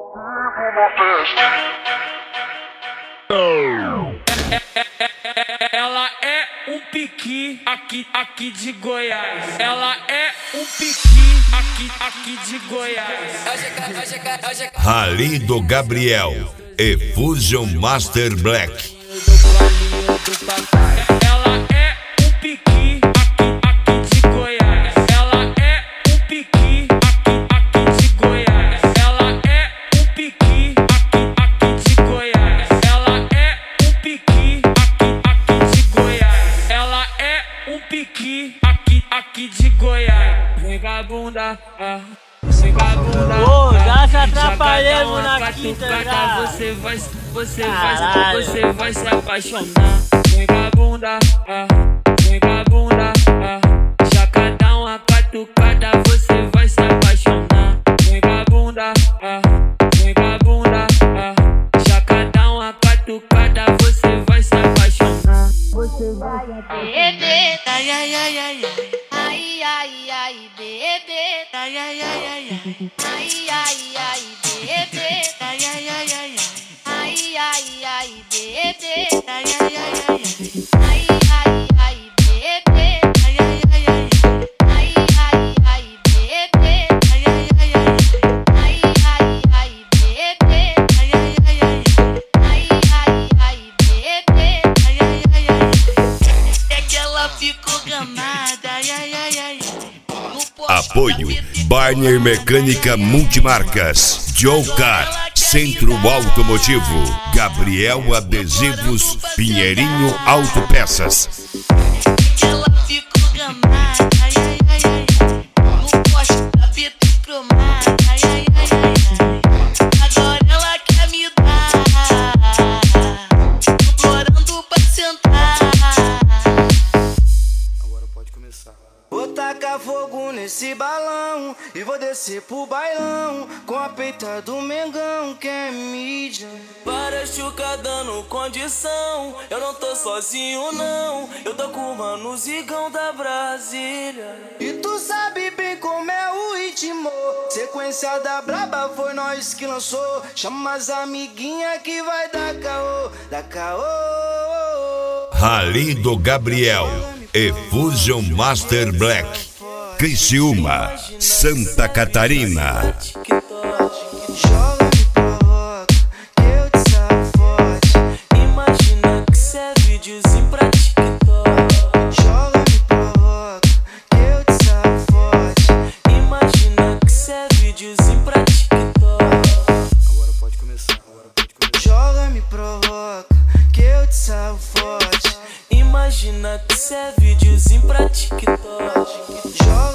Ela é um piqui aqui de Goiás. Ela é um piqui aqui de Goiás. Rally do Gabriel e Fusion Master Black. Ela é um piqui aqui de Goiás. Ela é um piqui aqui de Goiás. Ela é um piqui aqui de Goiás. Ela é um piqui aqui de Goiás. Ela é um piqui aqui de Goiás. Vem vagabunda, já se atrapalhamos na quinta já. Você vai se apaixonar. Vem vagabunda, já cada uma catucada você vai se apaixonar. Vem vagabunda, já cada uma catucada você vai se apaixonar. Você vai bebê, ai ai ai ai ai ai ai bebê, ai ai ai ai ai ai ai bebê, ai ai ai ai ai ai ai bebê, ai ai ai ai ai ai ai bebê, ai ai ai ai ai ai ai bebê, ai ai ai ai ai ai ai bebê, ai ai ai ai ai ai ai bebê, ai ai ai ai é que ela ficou gamada, ai ai ai ai. Apoio Barney Mecânica Multimarcas, Joe Car, Centro Automotivo, Gabriel Adesivos, Pinheirinho Autopeças. Ela ficou gamada, ai ai ai ai, no poste da fita cromada, ai ai ai ai, agora ela quer me dar, implorando pra sentar. Agora pode começar. Vou tacar fogo nesse balão e vou descer pro bailão com a peita do Mengão que é mídia. Várias chuca dando condição, eu não tô sozinho não, eu tô com o mano Zigão da Brasília. E tu sabe bem como é o ritmo, sequência da braba foi nós que lançou. Chama as amiguinhas que vai dar caô, dar caô. Rally do Gabriel e Fusion Master Black, Criciúma, Santa Catarina. Joga, me provoca, que eu te saio forte. Imagina que cê é videozinho pra TikTok. Joga, me provoca, que eu te saio forte. Imagina que cê é videozinho pra TikTok. Agora pode começar, Joga, me provoca, que eu te saio forte. Imagina que cê é videozinho pra TikTok. Joga,